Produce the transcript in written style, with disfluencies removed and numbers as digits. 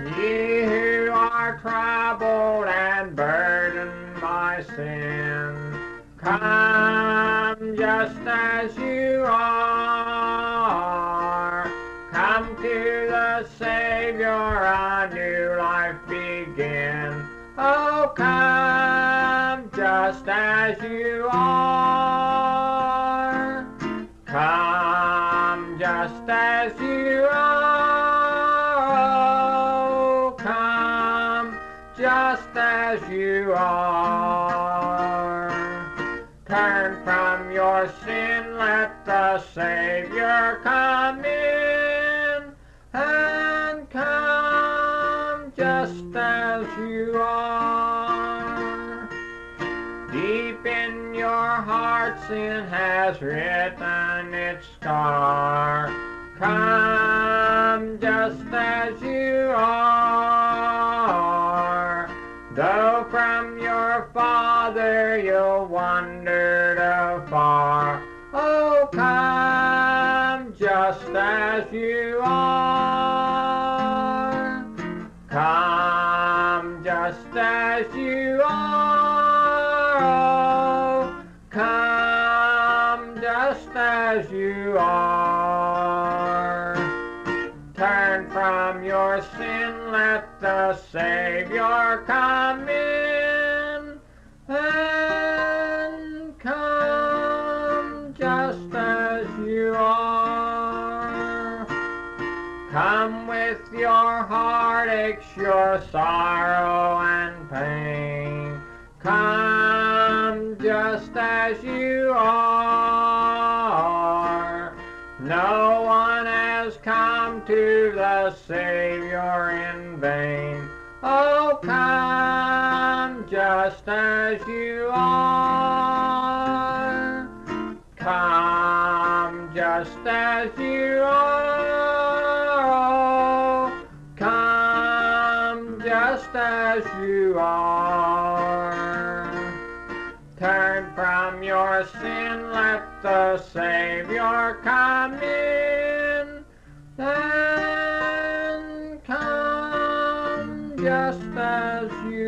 Ye who are troubled and burdened by sin, come just as you are. Come to the Savior, a new life begin. Oh, come just as you are. Come just as you are. Oh, come just as you are. Turn from your sin, let the Savior come in, and come just as you are. Deep in your heart sin has written its scar. Come just as you are. Though from your Father you'll wandered afar, oh, come just as you are. Come just as you are. Oh, come just as you are. Turn from your sin, let the Savior come in, and come just as you are. Come with your heartaches, your sorrow and pain. Come just as you are. No one has come to the Savior in vain. Oh, come just as you are. Come just as you are. Oh, come just as you are. Turn from your sin, let the Savior come in, and come just as you